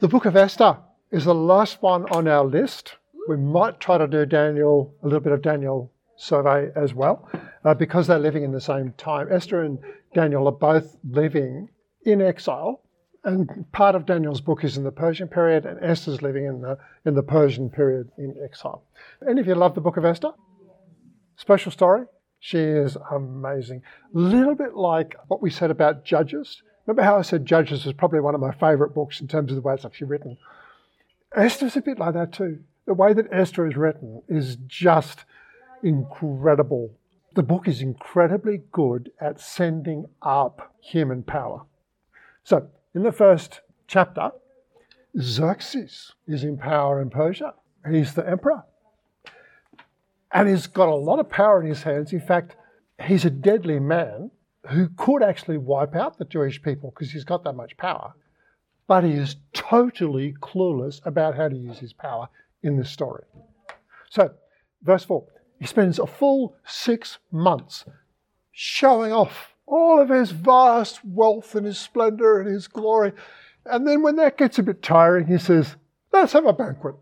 The book of Esther is the last one on our list. We might try to do a little bit of Daniel survey as well, because they're living in the same time. Esther and Daniel are both living in exile, and part of Daniel's book is in the Persian period, and Esther's living in the Persian period in exile. Any of you love the book of Esther? Special story. She is amazing. A little bit like what we said about Judges. Remember how I said Judges is probably one of my favourite books in terms of the way it's actually written? Esther's a bit like that too. The way that Esther is written is just incredible. The book is incredibly good at sending up human power. So, in the first chapter, Xerxes is in power in Persia. He's the emperor. And he's got a lot of power in his hands. In fact, he's a deadly man who could actually wipe out the Jewish people because he's got that much power. But he is totally clueless about how to use his power in this story. So, verse 4, he spends a full 6 months showing off all of his vast wealth and his splendour and his glory. And then when that gets a bit tiring, he says, let's have a banquet.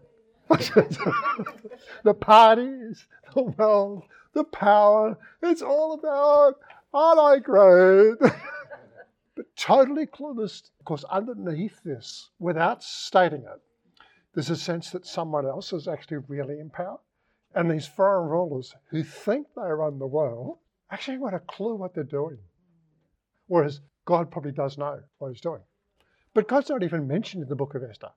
The parties, the wealth, the power, it's all about, aren't I great? But totally clueless. Of course, underneath this, without stating it, there's a sense that someone else is actually really in power. And these foreign rulers who think they run the world actually haven't got a clue what they're doing. Whereas God probably does know what he's doing. But God's not even mentioned in the book of Esther.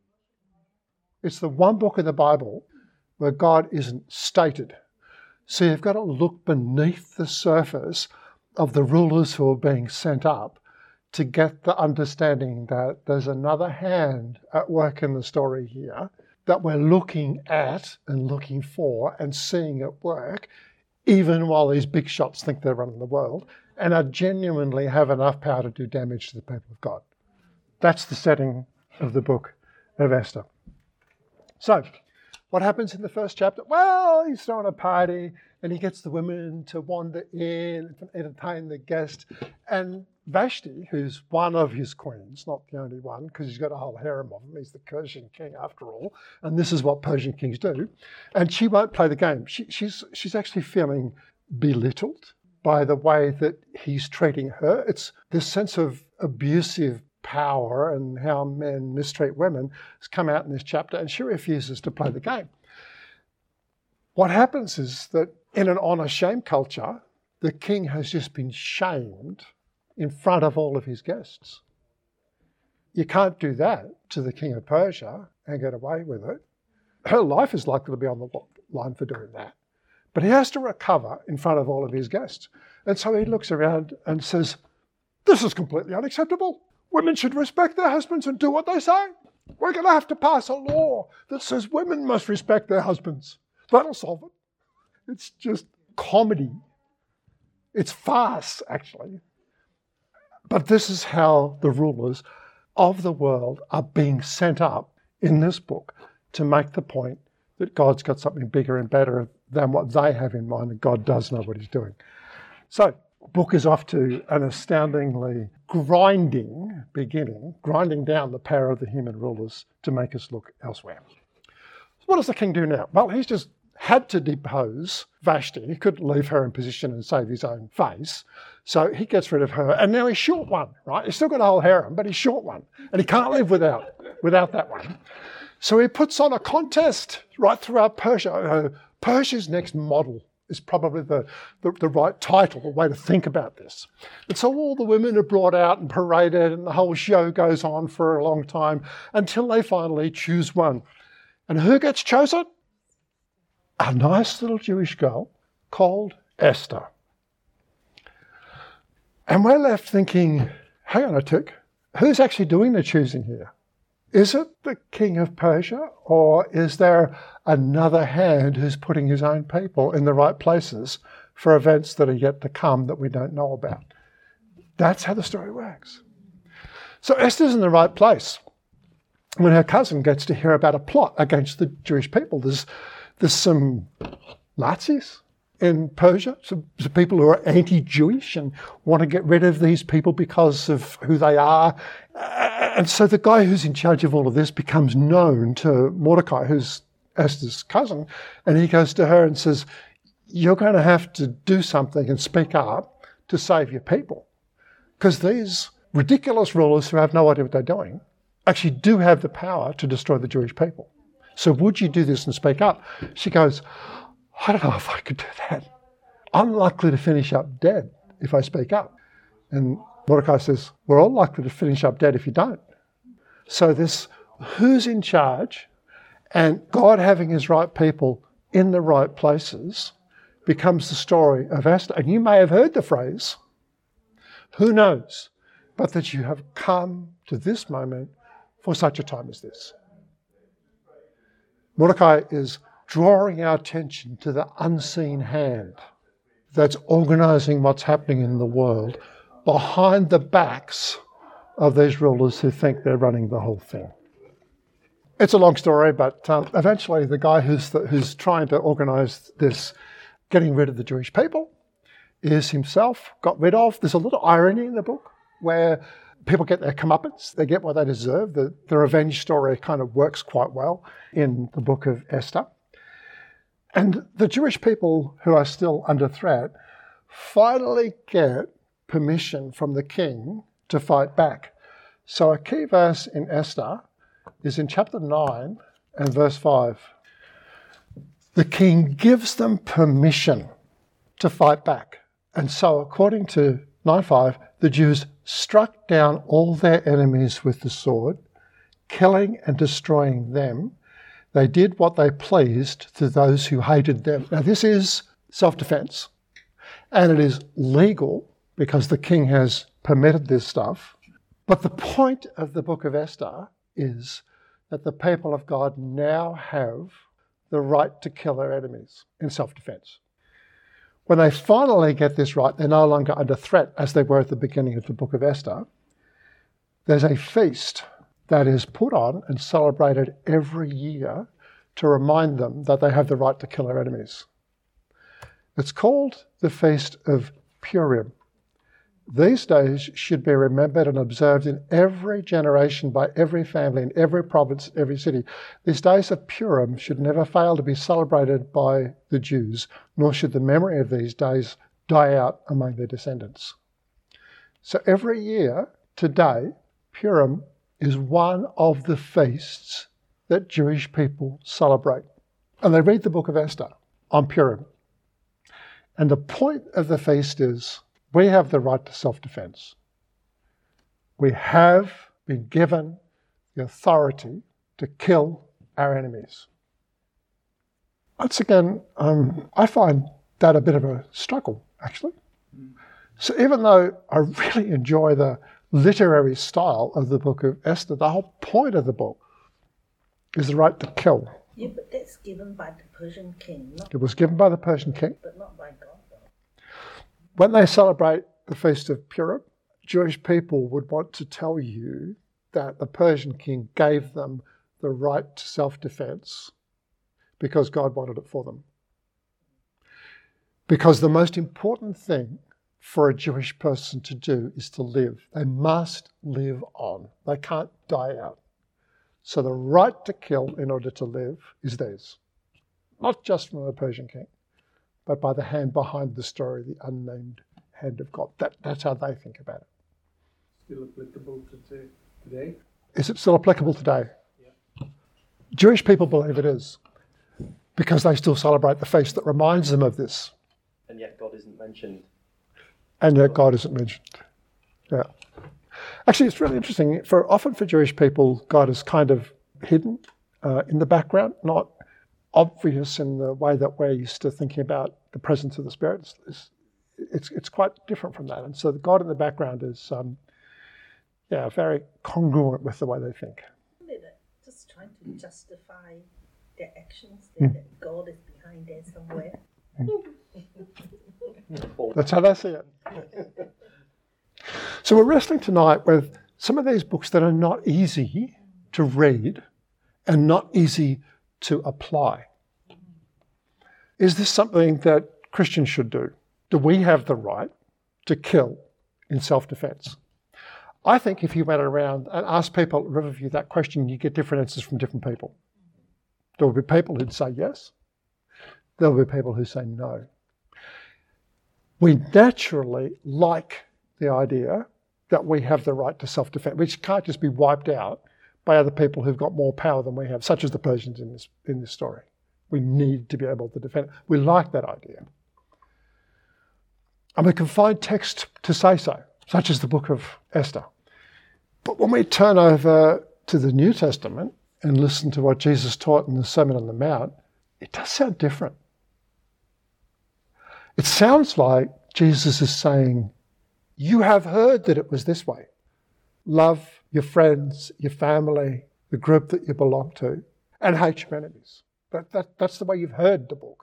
It's the one book in the Bible where God isn't stated. So you've got to look beneath the surface of the rulers who are being sent up to get the understanding that there's another hand at work in the story here that we're looking at and looking for and seeing at work, even while these big shots think they're running the world and are genuinely have enough power to do damage to the people of God. That's the setting of the book of Esther. So, what happens in the first chapter? Well, he's throwing a party and he gets the women to wander in and entertain the guest. And Vashti, who's one of his queens, not the only one, because he's got a whole harem of them. He's the Persian king after all. And this is what Persian kings do. And she won't play the game. She's actually feeling belittled by the way that he's treating her. It's this sense of abusive power and how men mistreat women has come out in this chapter, and she refuses to play the game. What happens is that in an honour-shame culture, the king has just been shamed in front of all of his guests. You can't do that to the king of Persia and get away with it. Her life is likely to be on the line for doing that. But he has to recover in front of all of his guests. And so he looks around and says, this is completely unacceptable. Women should respect their husbands and do what they say. We're going to have to pass a law that says women must respect their husbands. That'll solve it. It's just comedy. It's farce, actually. But this is how the rulers of the world are being sent up in this book to make the point that God's got something bigger and better than what they have in mind, and God does know what he's doing. So, book is off to an astoundingly grinding beginning, grinding down the power of the human rulers to make us look elsewhere. So what does the king do now? Well, he's just had to depose Vashti. He couldn't leave her in position and save his own face. So he gets rid of her, and now he's short one, right? He's still got a whole harem, but he's short one, and he can't live without that one. So he puts on a contest right throughout Persia. Persia's next model is probably the right title, the way to think about this. And so all the women are brought out and paraded, and the whole show goes on for a long time until they finally choose one. And who gets chosen? A nice little Jewish girl called Esther. And we're left thinking, hang on a tick, who's actually doing the choosing here? Is it the king of Persia, or is there another hand who's putting his own people in the right places for events that are yet to come that we don't know about? That's how the story works. So Esther's in the right place when her cousin gets to hear about a plot against the Jewish people. There's some Nazis in Persia, some people who are anti-Jewish and want to get rid of these people because of who they are. And so the guy who's in charge of all of this becomes known to Mordecai, who's Esther's cousin, and he goes to her and says, you're going to have to do something and speak up to save your people. Because these ridiculous rulers who have no idea what they're doing actually do have the power to destroy the Jewish people. So would you do this and speak up? She goes, I don't know if I could do that. I'm likely to finish up dead if I speak up. And Mordecai says, we're all likely to finish up dead if you don't. So this who's in charge and God having his right people in the right places becomes the story of Esther. And you may have heard the phrase, who knows, but that you have come to this moment for such a time as this. Mordecai is drawing our attention to the unseen hand that's organising what's happening in the world behind the backs of these rulers who think they're running the whole thing. It's a long story, but eventually the guy who's trying to organise this getting rid of the Jewish people is himself got rid of. There's a little irony in the book where people get their comeuppance, they get what they deserve. The revenge story kind of works quite well in the book of Esther. And the Jewish people who are still under threat finally get permission from the king to fight back. So a key verse in Esther is in chapter 9 and verse 5. The king gives them permission to fight back. And so according to 9:5, the Jews struck down all their enemies with the sword, killing and destroying them. They did what they pleased to those who hated them. Now this is self-defense, and it is legal because the king has permitted this stuff. But the point of the book of Esther is that the people of God now have the right to kill their enemies in self-defense. When they finally get this right, they're no longer under threat as they were at the beginning of the book of Esther. There's a feast that is put on and celebrated every year to remind them that they have the right to kill their enemies. It's called the Feast of Purim. These days should be remembered and observed in every generation by every family in every province, every city. These days of Purim should never fail to be celebrated by the Jews, nor should the memory of these days die out among their descendants. So every year, today, Purim is one of the feasts that Jewish people celebrate. And they read the book of Esther on Purim. And the point of the feast is, we have the right to self-defense. We have been given the authority to kill our enemies. Once again, I find that a bit of a struggle, actually. So even though I really enjoy the literary style of the book of Esther, the whole point of the book is the right to kill. Yeah, but that's given by the Persian king. It was given by the Persian king. But not by God. When they celebrate the Feast of Purim, Jewish people would want to tell you that the Persian king gave them the right to self-defense because God wanted it for them. Because the most important thing for a Jewish person to do is to live. They must live on. They can't die out. So the right to kill in order to live is theirs. Not just from the Persian king, but by the hand behind the story, the unnamed hand of God. That's how they think about it. Still applicable today? Is it still applicable today? Yeah. Jewish people believe it is, because they still celebrate the feast that reminds them of this. And yet God isn't mentioned. And yet God isn't mentioned. Yeah. Actually, it's really interesting. Often for Jewish people, God is kind of hidden in the background, not obvious in the way that we're used to thinking about the presence of the Spirit. It's quite different from that. And so the God in the background is very congruent with the way they think. They're just trying to justify their actions, that God is behind there somewhere. That's how they see it. So we're wrestling tonight with some of these books that are not easy to read and not easy to apply. Is this something that Christians should do. Do we have the right to kill in self-defense? I think if you went around and asked people at Riverview that question, you get different answers from different people. There will be people who'd say yes. There will be people who say no. We naturally like the idea that we have the right to self-defense, which can't just be wiped out by other people who've got more power than we have, such as the Persians in this story. We need to be able to defend it. We like that idea. And we can find text to say so, such as the book of Esther. But when we turn over to the New Testament and listen to what Jesus taught in the Sermon on the Mount, it does sound different. It sounds like Jesus is saying, you have heard that it was this way. Love your friends, your family, the group that you belong to, and hate your enemies. That's the way you've heard the book.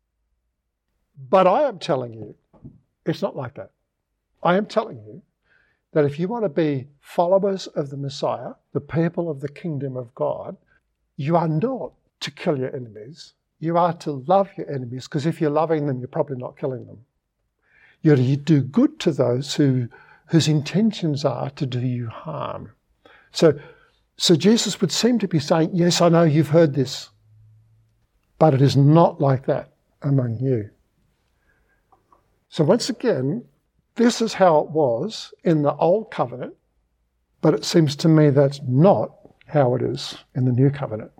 But I am telling you, it's not like that. I am telling you that if you want to be followers of the Messiah, the people of the kingdom of God, you are not to kill your enemies. You are to love your enemies, because if you're loving them, you're probably not killing them. You're to do good to those whose intentions are to do you harm. So Jesus would seem to be saying, yes, I know you've heard this, but it is not like that among you. So once again, this is how it was in the Old Covenant, but it seems to me that's not how it is in the New Covenant.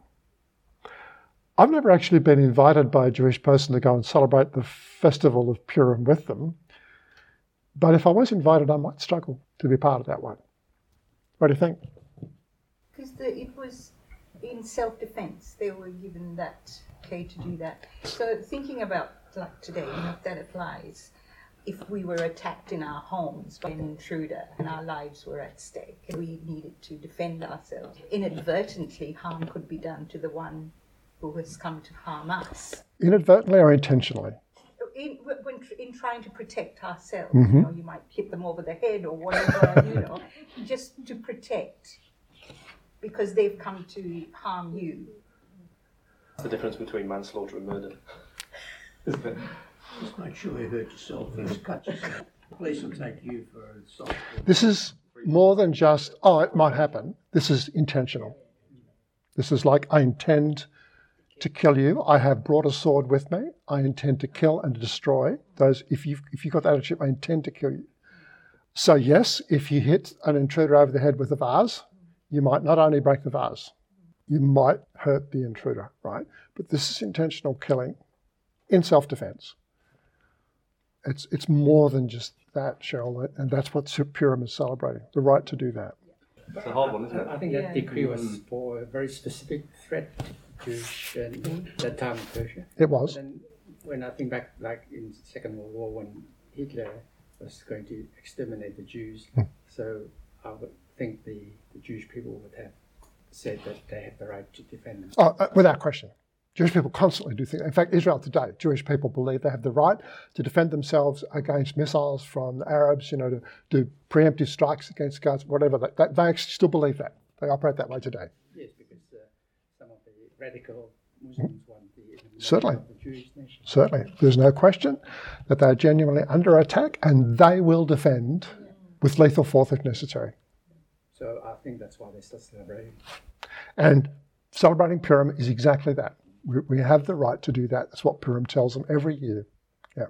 I've never actually been invited by a Jewish person to go and celebrate the festival of Purim with them, but if I was invited, I might struggle to be part of that one. What do you think? Because it was in self-defense, they were given that okay to do that. So thinking about like today, if that applies, if we were attacked in our homes by an intruder and our lives were at stake and we needed to defend ourselves, inadvertently harm could be done to the one who has come to harm us. Inadvertently or intentionally? In trying to protect ourselves, Mm-hmm. you might hit them over the head or whatever, just to protect, because they've come to harm you. That's the difference between manslaughter and murder. Isn't it? Just make sure you hurt yourself first, cut yourself. Police will take you for assault. This is more than just, it might happen. This is intentional. This is like, I intend to kill you. I have brought a sword with me. I intend to kill and destroy those. If you've got that attitude, I intend to kill you. So yes, if you hit an intruder over the head with a vase, you might not only break the vase, you might hurt the intruder, right? But this is intentional killing in self-defense. It's more than just that, Cheryl, and that's what Purim is celebrating, the right to do that. It's a hard one, isn't it? I think that decree was for a very specific threat to Jewish that time in Persia. It was. But then when I think back, like in the Second World War, when Hitler was going to exterminate the Jews, so I would think the Jewish people would have said that they have the right to defend themselves. Oh, without question. Jewish people constantly do things. In fact, Israel today, Jewish people believe they have the right to defend themselves against missiles from the Arabs, to do preemptive strikes against Gaza, whatever. They actually still believe that. They operate that way today. Yes, because some of the radical Muslims want the Certainly. of the Jewish nation. Certainly. There's no question that they're genuinely under attack, and they will defend with lethal force if necessary. So I think that's why they're still celebrating. And celebrating Purim is exactly that. We have the right to do that. That's what Purim tells them every year. Yeah.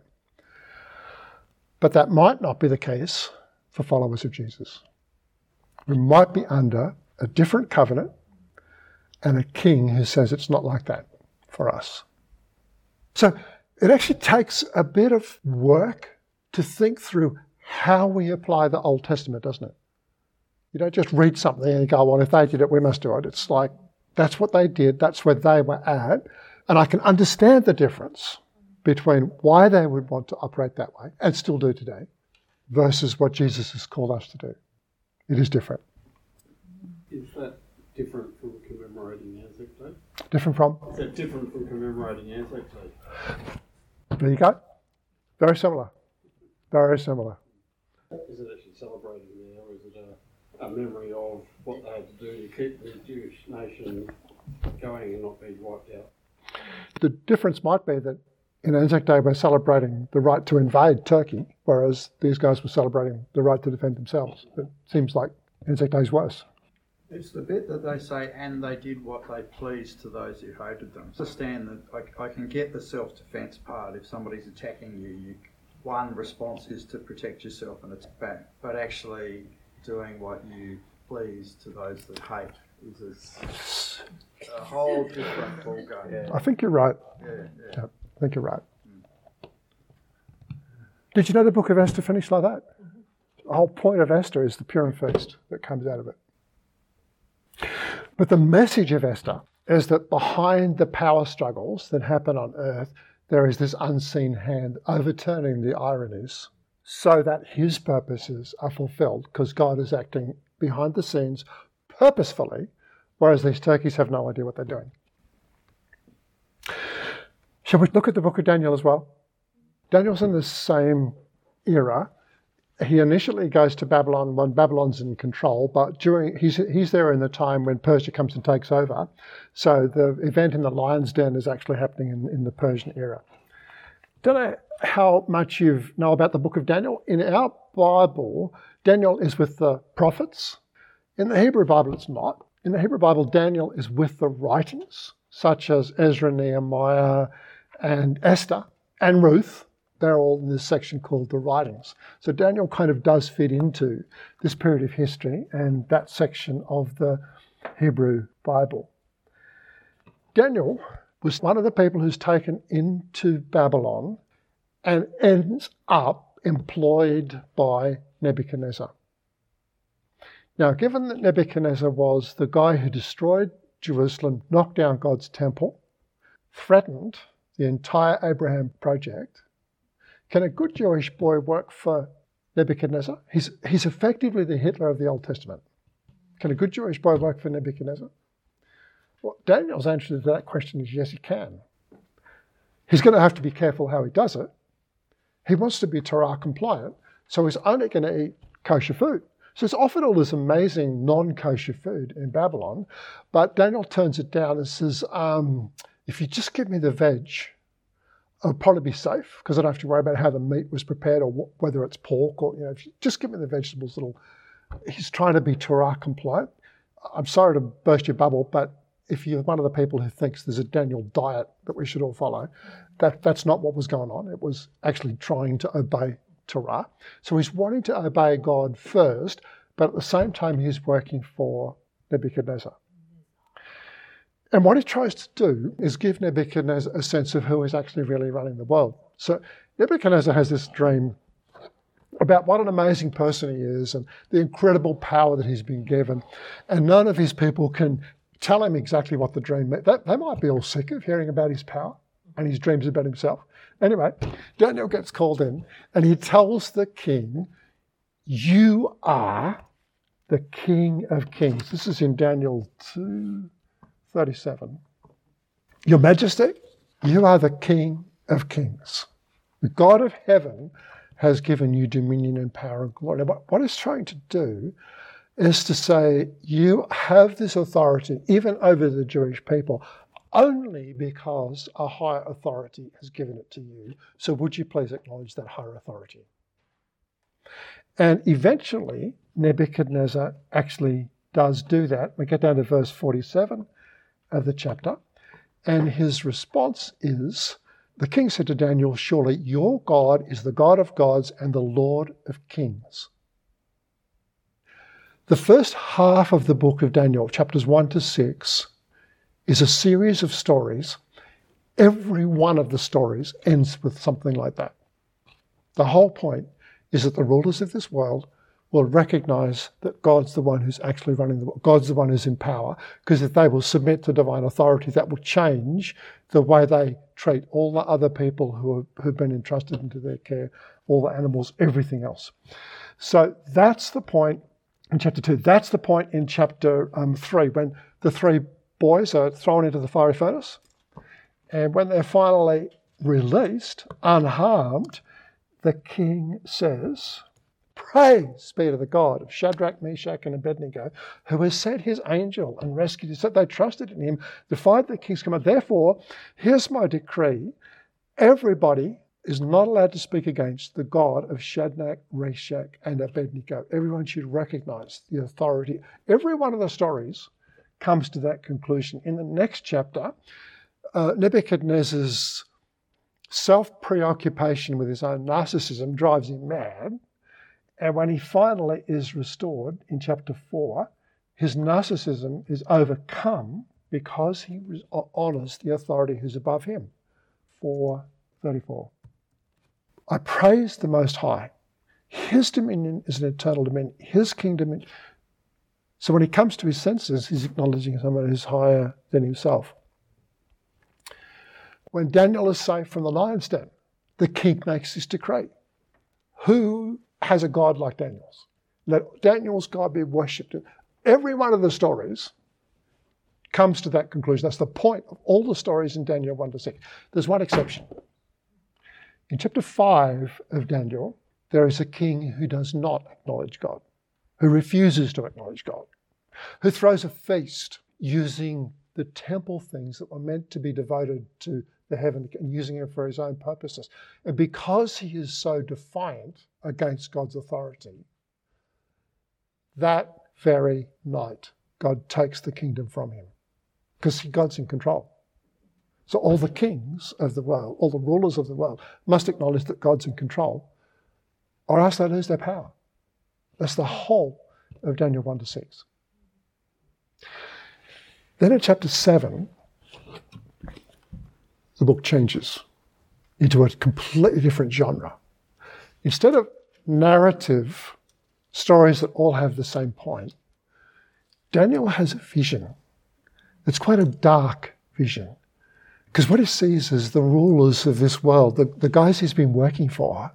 But that might not be the case for followers of Jesus. We might be under a different covenant and a king who says it's not like that for us. So it actually takes a bit of work to think through how we apply the Old Testament, doesn't it? You don't just read something and go, well, if they did it, we must do it. It's like, that's what they did, that's where they were at, and I can understand the difference between why they would want to operate that way, and still do today, versus what Jesus has called us to do. It is different. Is that different from commemorating Anzac Day? Different from? Is that different from commemorating Anzac Day? There you go. Very similar. Very similar. Is it actually celebrating there, or is it a memory of what they had to do to keep the Jewish nation going and not being wiped out? The difference might be that In Anzac Day, we're celebrating the right to invade Turkey, whereas these guys were celebrating the right to defend themselves. It seems like Anzac Day's worse. It's the bit that they say, and they did what they pleased to those who hated them. Understand that I can get the self-defence part. If somebody's attacking you, one response is to protect yourself and attack back. But actually doing what you please to those that hate is a whole different ballgame. Yeah. I think you're right. Yeah. I think you're right. Did you know the book of Esther finished like that? The whole point of Esther is the Purim feast that comes out of it. But the message of Esther is that behind the power struggles that happen on earth, there is this unseen hand overturning the ironies so that his purposes are fulfilled, because God is acting behind the scenes purposefully, whereas these turkeys have no idea what they're doing. Shall we look at the book of Daniel as well? Daniel's in the same era. He initially goes to Babylon when Babylon's in control, but he's there in the time when Persia comes and takes over. So the event in the lion's den is actually happening in the Persian era. Don't know how much you know about the book of Daniel. In our Bible, Daniel is with the prophets. In the Hebrew Bible, it's not. In the Hebrew Bible, Daniel is with the writings, such as Ezra, Nehemiah, and Esther, and Ruth. They're all in this section called the writings. So Daniel kind of does fit into this period of history and that section of the Hebrew Bible. Daniel was one of the people who's taken into Babylon and ends up employed by Nebuchadnezzar. Now, given that Nebuchadnezzar was the guy who destroyed Jerusalem, knocked down God's temple, threatened the entire Abraham project, can a good Jewish boy work for Nebuchadnezzar? He's effectively the Hitler of the Old Testament. Can a good Jewish boy work for Nebuchadnezzar? Well, Daniel's answer to that question is yes, he can. He's going to have to be careful how he does it. He wants to be Torah compliant, so he's only going to eat kosher food. So it's offered all this amazing non-kosher food in Babylon, but Daniel turns it down and says, if you just give me the veg, I'll probably be safe because I don't have to worry about how the meat was prepared or whether it's pork or, if you just give me the vegetables, he's trying to be Torah compliant. I'm sorry to burst your bubble, but if you're one of the people who thinks there's a Daniel diet that we should all follow, that's not what was going on. It was actually trying to obey Torah. So he's wanting to obey God first, but at the same time he's working for Nebuchadnezzar. And what he tries to do is give Nebuchadnezzar a sense of who is actually really running the world. So Nebuchadnezzar has this dream about what an amazing person he is and the incredible power that he's been given. And none of his people can tell him exactly what the dream meant. They might be all sick of hearing about his power and his dreams about himself. Anyway, Daniel gets called in and he tells the king, "You are the King of Kings." This is in Daniel 2:37. "Your Majesty, you are the King of Kings. The God of heaven has given you dominion and power and glory." Now, what he's trying to do is to say, you have this authority, even over the Jewish people, only because a higher authority has given it to you. So would you please acknowledge that higher authority? And eventually, Nebuchadnezzar actually does do that. We get down to verse 47 of the chapter, and his response is, the king said to Daniel, "Surely your God is the God of gods and the Lord of kings." The first half of the book of Daniel, chapters 1 to 6, is a series of stories. Every one of the stories ends with something like that. The whole point is that the rulers of this world will recognize that God's the one who's actually running the world. God's the one who's in power, because if they will submit to divine authority, that will change the way they treat all the other people who've been entrusted into their care, all the animals, everything else. So that's the point in chapter 2. That's the point in chapter 3, when the three boys are thrown into the fiery furnace. And when they're finally released, unharmed, the king says, "Praise be to the God of Shadrach, Meshach, and Abednego, who has sent his angel and rescued us." So they trusted in him, defied the king's command. "Therefore, here's my decree. Everybody is not allowed to speak against the God of Shadrach, Meshach, and Abednego. Everyone should recognize the authority. Every one of the stories comes to that conclusion. In the next chapter, Nebuchadnezzar's self-preoccupation with his own narcissism drives him mad. And when he finally is restored in chapter 4, his narcissism is overcome because he honours the authority who's above him. 4:34. I praise the Most High. His dominion is an eternal dominion. His kingdom. So when he comes to his senses, he's acknowledging someone who's higher than himself. When Daniel is saved from the lion's den, the king makes this decree. Who has a God like Daniel's? Let Daniel's God be worshipped. Every one of the stories comes to that conclusion. That's the point of all the stories in Daniel 1-6. There's one exception. In chapter 5 of Daniel, there is a king who does not acknowledge God, who refuses to acknowledge God, who throws a feast using the temple things that were meant to be devoted to the heaven and using it for his own purposes. And because he is so defiant against God's authority, that very night, God takes the kingdom from him because God's in control. So all the kings of the world, all the rulers of the world must acknowledge that God's in control or else they lose their power. That's the whole of Daniel 1-6. Then in chapter 7, the book changes into a completely different genre. Instead of narrative stories that all have the same point, Daniel has a vision. It's quite a dark vision. Because what he sees is the rulers of this world, the guys he's been working for,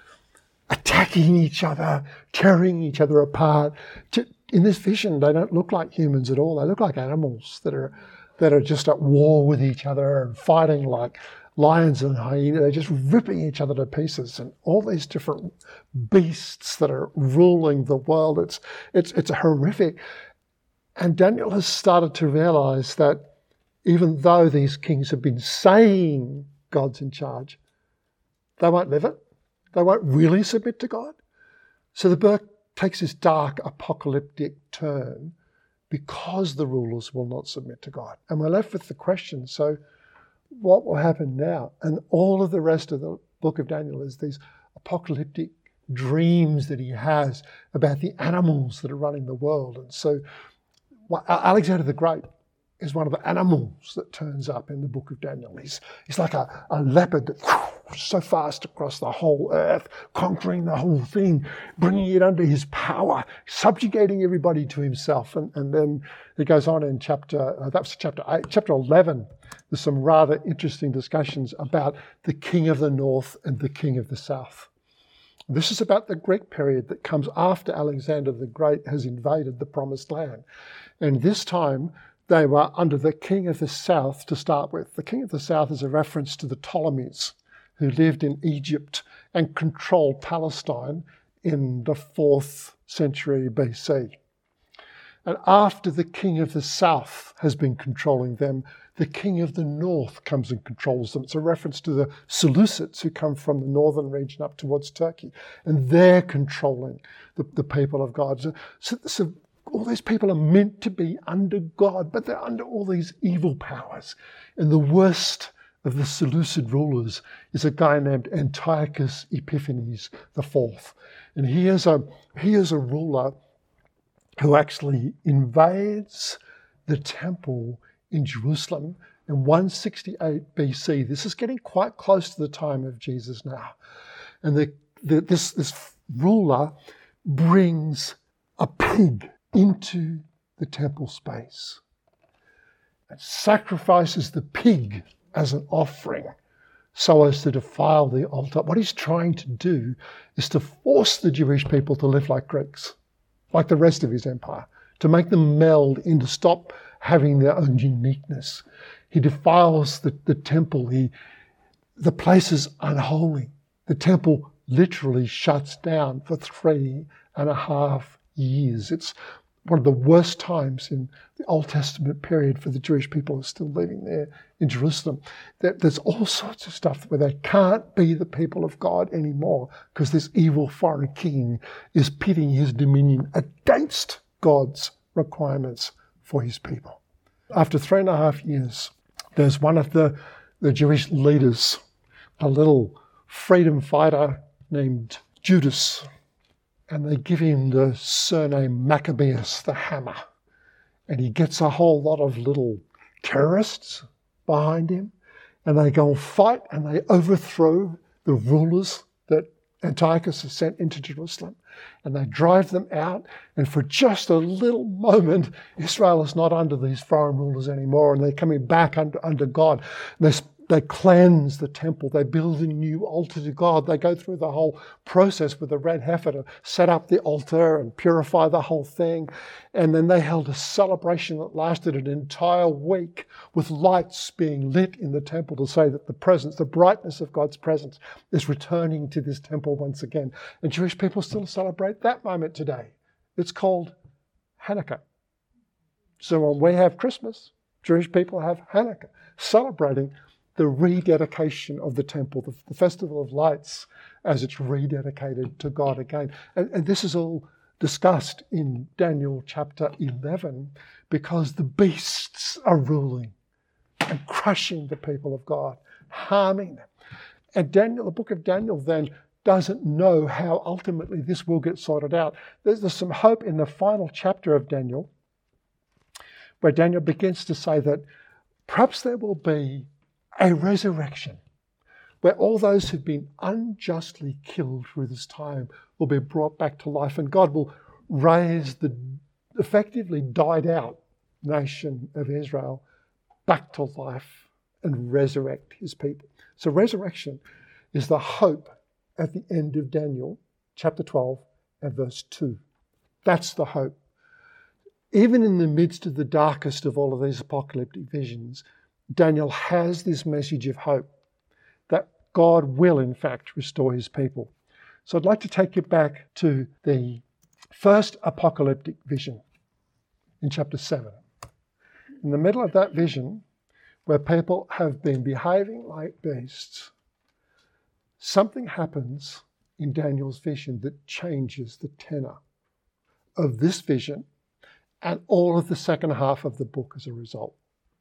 attacking each other, tearing each other apart. In this vision, they don't look like humans at all. They look like animals that are just at war with each other and fighting like lions and hyenas. They're just ripping each other to pieces, and all these different beasts that are ruling the world. It's horrific. And Daniel has started to realize that even though these kings have been saying God's in charge, they won't live it. They won't really submit to God. So the book takes this dark apocalyptic turn because the rulers will not submit to God. And we're left with the question, so what will happen now? And all of the rest of the book of Daniel is these apocalyptic dreams that he has about the animals that are running the world. And so Alexander the Great is one of the animals that turns up in the book of Daniel. He's like a leopard that's so fast across the whole earth, conquering the whole thing, bringing it under his power, subjugating everybody to himself. And then it goes on in chapter 8. Chapter 11, there's some rather interesting discussions about the king of the north and the king of the south. This is about the Greek period that comes after Alexander the Great has invaded the Promised Land. And this time, they were under the king of the south to start with. The king of the south is a reference to the Ptolemies, who lived in Egypt and controlled Palestine in the 4th century BC. And after the king of the south has been controlling them, the king of the north comes and controls them. It's a reference to the Seleucids who come from the northern region up towards Turkey. And they're controlling the people of God. So all these people are meant to be under God, but they're under all these evil powers. And the worst of the Seleucid rulers is a guy named Antiochus Epiphanes IV. And he is a ruler who actually invades the temple in Jerusalem in 168 BC. This is getting quite close to the time of Jesus now. And this ruler brings a pig into the temple space and sacrifices the pig as an offering so as to defile the altar. What he's trying to do is to force the Jewish people to live like Greeks, like the rest of his empire, to make them meld in, to stop having their own uniqueness. He defiles the temple. The place is unholy. The temple literally shuts down for 3.5 years. It's one of the worst times in the Old Testament period for the Jewish people who are still living there in Jerusalem. There's all sorts of stuff where they can't be the people of God anymore because this evil foreign king is pitting his dominion against God's requirements for his people. After 3.5 years, there's one of the Jewish leaders, a little freedom fighter named Judas, and they give him the surname Maccabeus, the hammer. And he gets a whole lot of little terrorists behind him, and they go and fight, and they overthrow the rulers that Antiochus has sent into Jerusalem, and they drive them out. And for just a little moment, Israel is not under these foreign rulers anymore, and they're coming back under God. And they cleanse the temple. They build a new altar to God. They go through the whole process with the red heifer to set up the altar and purify the whole thing. And then they held a celebration that lasted an entire week with lights being lit in the temple to say that the brightness of God's presence is returning to this temple once again. And Jewish people still celebrate that moment today. It's called Hanukkah. So when we have Christmas, Jewish people have Hanukkah, celebrating the rededication of the temple, the Festival of Lights, as it's rededicated to God again. And this is all discussed in Daniel chapter 11, because the beasts are ruling and crushing the people of God, harming them. And Daniel, the book of Daniel then doesn't know how ultimately this will get sorted out. There's some hope in the final chapter of Daniel, where Daniel begins to say that perhaps there will be a resurrection where all those who've been unjustly killed through this time will be brought back to life, and God will raise the effectively died out nation of Israel back to life and resurrect his people. So resurrection is the hope at the end of Daniel chapter 12 and verse 2. That's the hope. Even in the midst of the darkest of all of these apocalyptic visions, Daniel has this message of hope that God will, in fact, restore his people. So I'd like to take you back to the first apocalyptic vision in chapter 7. In the middle of that vision, where people have been behaving like beasts, something happens in Daniel's vision that changes the tenor of this vision and all of the second half of the book as a result.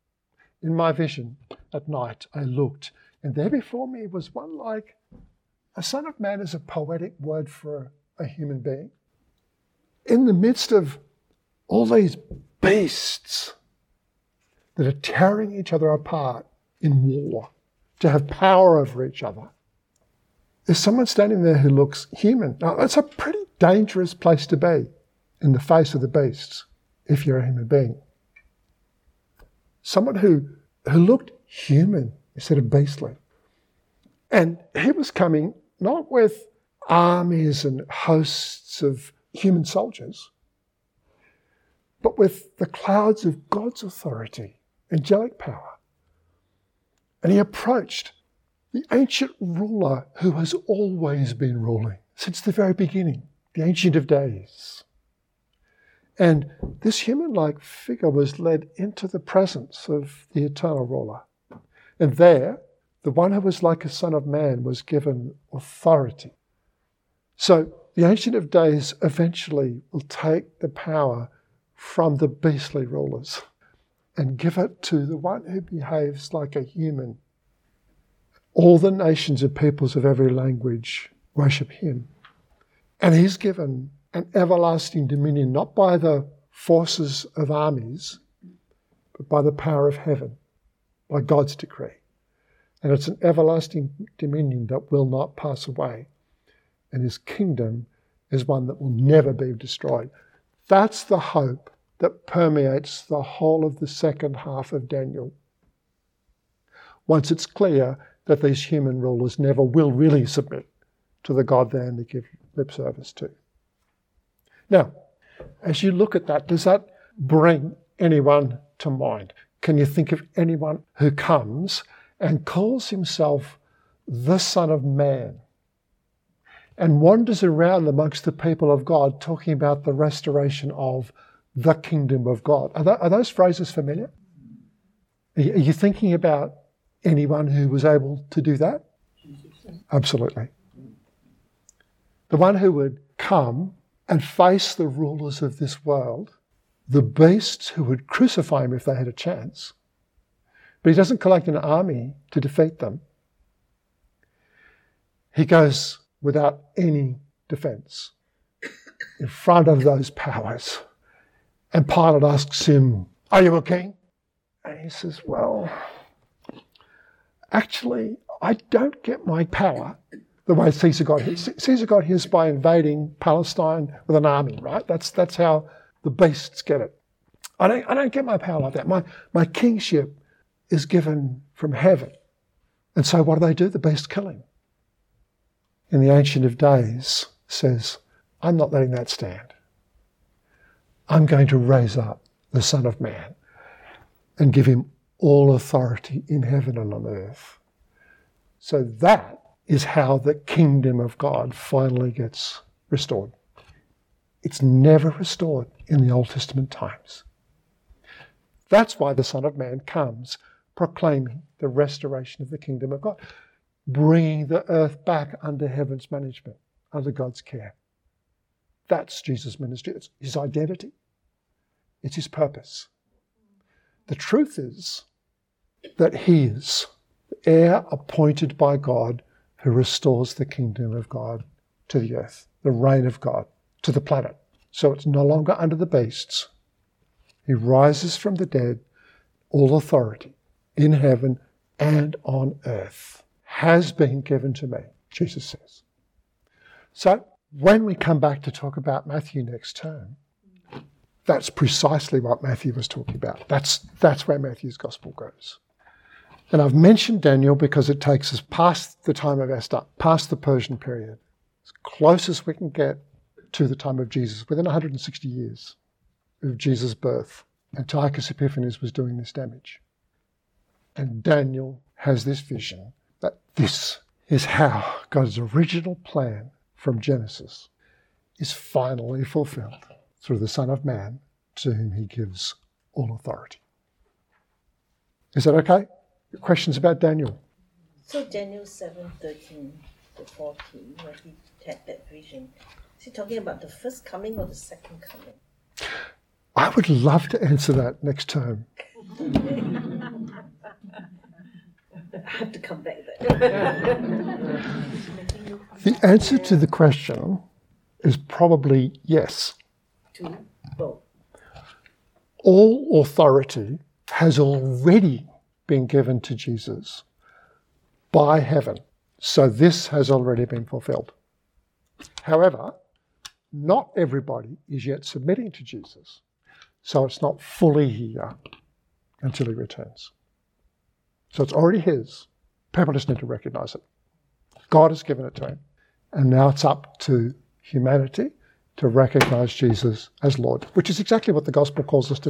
In my vision at night, I looked, and there before me was one like a son of man is a poetic word for a human being. In the midst of all these beasts that are tearing each other apart in war to have power over each other, there's someone standing there who looks human. Now, that's a pretty dangerous place to be in the face of the beasts if you're a human being. Someone who looked human instead of beastly. And he was coming not with armies and hosts of human soldiers, but with the clouds of God's authority, angelic power. And he approached the ancient ruler who has always been ruling since the very beginning, the Ancient of Days. And this human-like figure was led into the presence of the eternal ruler. And there, the one who was like a son of man was given authority. So the Ancient of Days eventually will take the power from the beastly rulers and give it to the one who behaves like a human. All the nations and peoples of every language worship him. And he's given an everlasting dominion, not by the forces of armies, but by the power of heaven, by God's decree. And it's an everlasting dominion that will not pass away. And his kingdom is one that will never be destroyed. That's the hope that permeates the whole of the second half of Daniel. Once it's clear that these human rulers never will really submit to the God they only give lip service to. Now, as you look at that, does that bring anyone to mind? Can you think of anyone who comes and calls himself the Son of Man and wanders around amongst the people of God talking about the restoration of the kingdom of God. Are those phrases familiar? Are you thinking about anyone who was able to do that? Absolutely. The one who would come and face the rulers of this world, the beasts who would crucify him if they had a chance. But he doesn't collect an army to defeat them. He goes without any defence in front of those powers. And Pilate asks him, "Are you a king?" And he says, "Well, actually, I don't get my power the way Caesar got his. Caesar got his by invading Palestine with an army, right? That's how the beasts get it. I don't get my power like that. My kingship is given from heaven." And so what do? The beasts kill him. And the Ancient of Days says, "I'm not letting that stand. I'm going to raise up the Son of Man and give him all authority in heaven and on earth." So that is how the kingdom of God finally gets restored. It's never restored in the Old Testament times. That's why the Son of Man comes proclaiming the restoration of the kingdom of God, bringing the earth back under heaven's management, under God's care. That's Jesus' ministry. It's his identity. It's his purpose. The truth is that he is the heir appointed by God who restores the kingdom of God to the earth, the reign of God to the planet. So it's no longer under the beasts. He rises from the dead. All authority in heaven and on earth has been given to me, Jesus says. So when we come back to talk about Matthew next term, that's precisely what Matthew was talking about. That's where Matthew's gospel goes. And I've mentioned Daniel because it takes us past the time of Esther, past the Persian period, as close as we can get to the time of Jesus, within 160 years of Jesus' birth. Antiochus Epiphanes was doing this damage. And Daniel has this vision that this is how God's original plan from Genesis is finally fulfilled through the Son of Man, to whom he gives all authority. Is that okay? Questions about Daniel? So Daniel 7:13 to 14, when he had that vision, is he talking about the first coming or the second coming? I would love to answer that next term. I have to come back there. The answer to the question is probably yes. To both. All authority has already been given to Jesus by heaven. So this has already been fulfilled. However, not everybody is yet submitting to Jesus. So it's not fully here until he returns. So it's already his. People just need to recognize it. God has given it to him. And now it's up to humanity to recognize Jesus as Lord, which is exactly what the gospel calls us to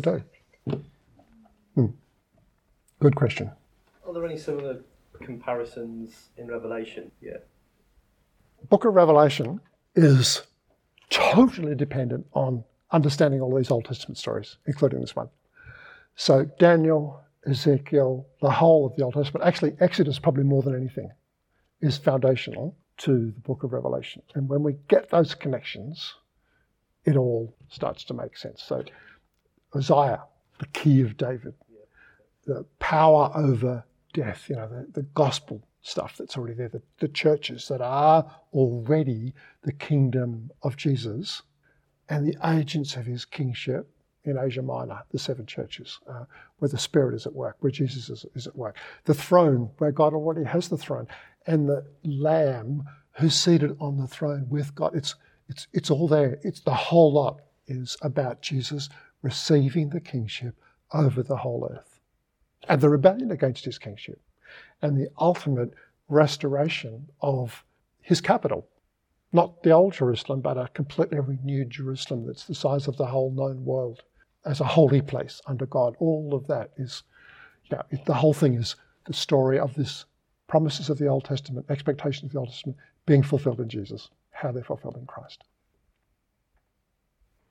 do. Good question. Are there any similar comparisons in Revelation? Yeah. Book of Revelation is totally dependent on understanding all these Old Testament stories, including this one. So Daniel, Ezekiel, the whole of the Old Testament, actually Exodus probably more than anything, is foundational to the book of Revelation. And when we get those connections, it all starts to make sense. So Isaiah, the key of David, the power over death, the gospel stuff that's already there, the churches that are already the kingdom of Jesus and the agents of his kingship in Asia Minor, the 7 churches, where the Spirit is at work, where Jesus is at work. The throne, where God already has the throne, and the Lamb who's seated on the throne with God. It's all there. It's the whole lot is about Jesus receiving the kingship over the whole earth. And the rebellion against his kingship. And the ultimate restoration of his capital. Not the old Jerusalem, but a completely renewed Jerusalem that's the size of the whole known world as a holy place under God. All of that is, the whole thing is the story of this promises of the Old Testament, expectations of the Old Testament being fulfilled in Jesus, how they're fulfilled in Christ.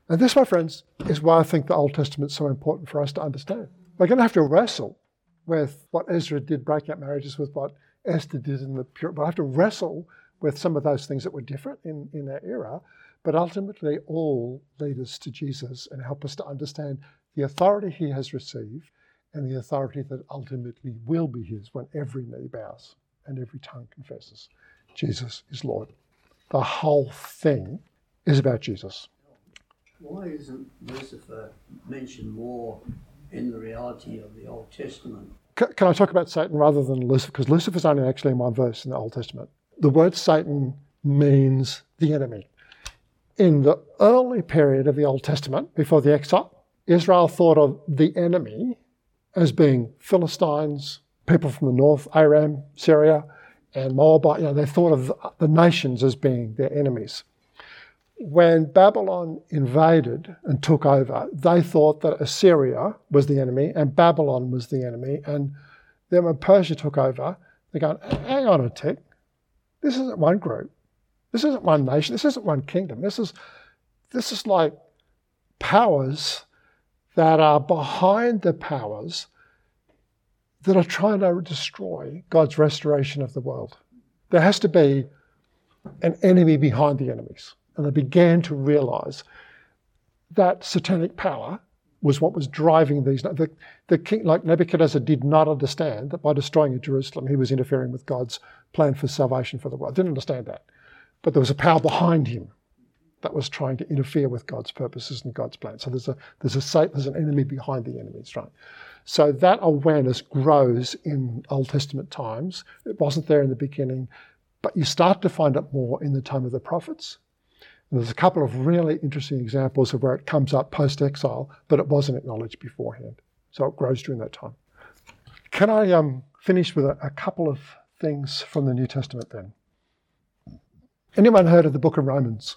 And this, my friends, is why I think the Old Testament is so important for us to understand. We're going to have to wrestle with what Ezra did, breaking up marriages, with what Esther did in the Puritan. We'll have to wrestle with some of those things that were different in our era, but ultimately all lead us to Jesus and help us to understand the authority he has received and the authority that ultimately will be his when every knee bows and every tongue confesses Jesus is Lord. The whole thing is about Jesus. Why isn't Lucifer mentioned more in the reality of the Old Testament? Can I talk about Satan rather than Lucifer? Because Lucifer's only actually in one verse in the Old Testament. The word Satan means the enemy. In the early period of the Old Testament, before the exile, Israel thought of the enemy as being Philistines, people from the north, Aram, Syria, and Moabite. They thought of the nations as being their enemies. When Babylon invaded and took over, they thought that Assyria was the enemy and Babylon was the enemy. And then when Persia took over, they're going, hang on a tick. This isn't one group. This isn't one nation. This isn't one kingdom. This is like powers that are behind the powers that are trying to destroy God's restoration of the world. There has to be an enemy behind the enemies. And they began to realise that satanic power was what was driving these. The king, like Nebuchadnezzar, did not understand that by destroying Jerusalem, he was interfering with God's plan for salvation for the world. Didn't understand that. But there was a power behind him that was trying to interfere with God's purposes and God's plan. So there's an enemy behind the enemies, right? So that awareness grows in Old Testament times. It wasn't there in the beginning, but you start to find it more in the time of the prophets. And there's a couple of really interesting examples of where it comes up post-exile, but it wasn't acknowledged beforehand. So it grows during that time. Can I finish with a couple of things from the New Testament then? Anyone heard of the book of Romans?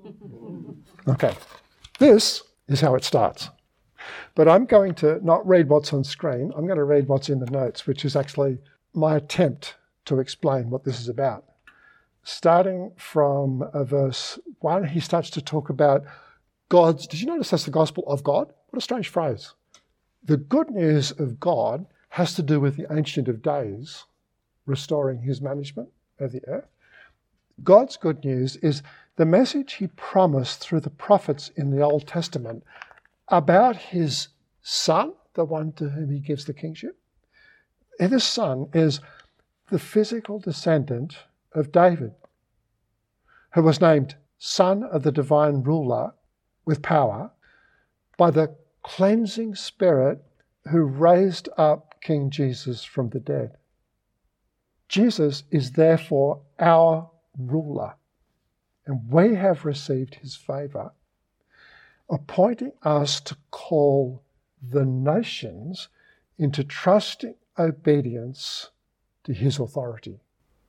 Okay. This is how it starts. But I'm going to not read what's on screen. I'm going to read what's in the notes, which is actually my attempt to explain what this is about. Starting from verse 1, he starts to talk about God's... Did you notice that's the gospel of God? What a strange phrase. The good news of God has to do with the Ancient of Days restoring his management of the earth. God's good news is the message he promised through the prophets in the Old Testament about his son, the one to whom he gives the kingship. And this son is the physical descendant of David, who was named Son of the Divine Ruler with power by the cleansing Spirit who raised up King Jesus from the dead. Jesus is therefore our ruler, and we have received his favour, appointing us to call the nations into trusting obedience to his authority.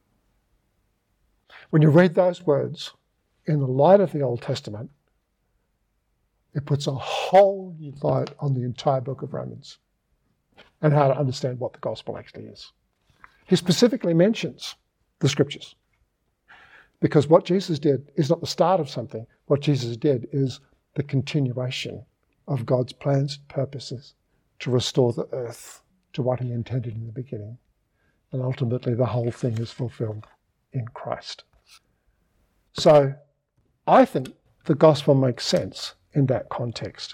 When you read those words in the light of the Old Testament, it puts a whole new light on the entire book of Romans and how to understand what the gospel actually is. He specifically mentions the scriptures, because what Jesus did is not the start of something. What Jesus did is the continuation of God's plans and purposes to restore the earth to what he intended in the beginning. And ultimately the whole thing is fulfilled in Christ. So I think the gospel makes sense in that context.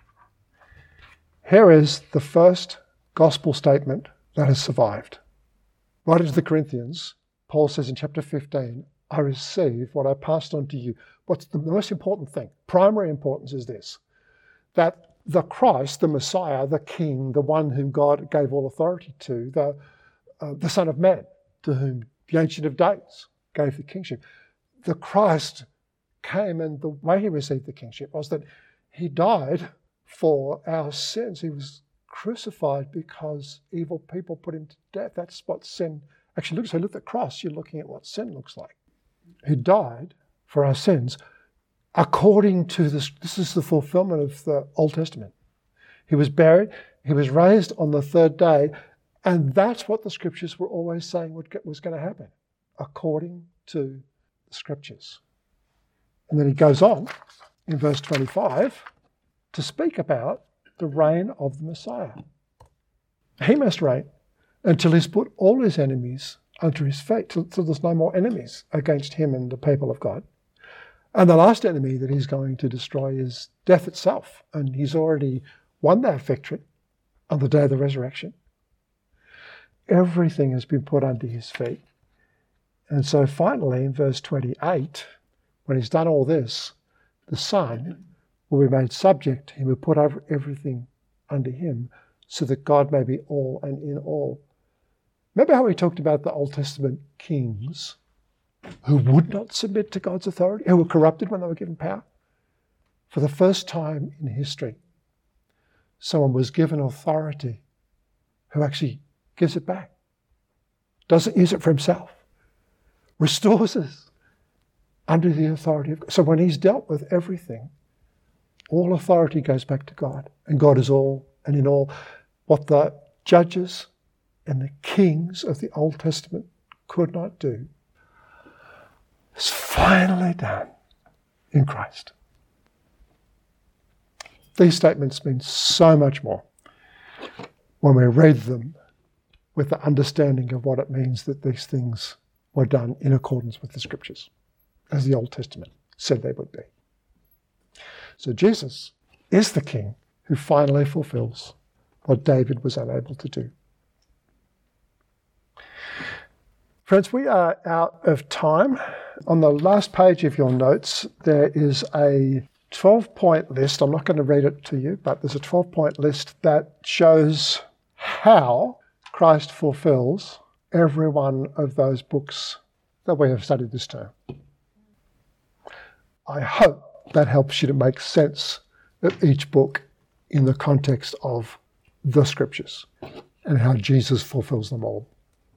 Here is the first gospel statement that has survived. Right into the Corinthians, Paul says in chapter 15, I received what I passed on to you. What's the most important thing? Primary importance is this, that the Christ, the Messiah, the King, the one whom God gave all authority to, the Son of Man, to whom the Ancient of Days gave the kingship. The Christ came, and the way he received the kingship was that he died for our sins. He was crucified because evil people put him to death. That's what sin actually looks like. Look at the cross, you're looking at what sin looks like. He died for our sins according to this. This is the fulfillment of the Old Testament. He was buried, he was raised on the third day, and that's what the scriptures were always saying was going to happen, according to the scriptures. And then he goes on in verse 25 to speak about the reign of the Messiah. He must reign until he's put all his enemies under his feet, till there's no more enemies against him and the people of God. And the last enemy that he's going to destroy is death itself. And he's already won that victory on the day of the resurrection. Everything has been put under his feet. And so finally, in verse 28, when he's done all this, the Son will be made subject to him, will put everything under him, so that God may be all and in all. Remember how we talked about the Old Testament kings who would not submit to God's authority, who were corrupted when they were given power? For the first time in history, someone was given authority who actually gives it back, doesn't use it for himself, restores us under the authority of God. So when he's dealt with everything, all authority goes back to God, and God is all and in all. What the judges and the kings of the Old Testament could not do is finally done in Christ. These statements mean so much more when we read them with the understanding of what it means that these things were done in accordance with the Scriptures, as the Old Testament said they would be. So Jesus is the King who finally fulfills what David was unable to do. Friends, we are out of time. On the last page of your notes, there is a 12-point list. I'm not going to read it to you, but there's a 12-point list that shows how Christ fulfills every one of those books that we have studied this term. I hope that helps you to make sense of each book in the context of the Scriptures and how Jesus fulfills them all.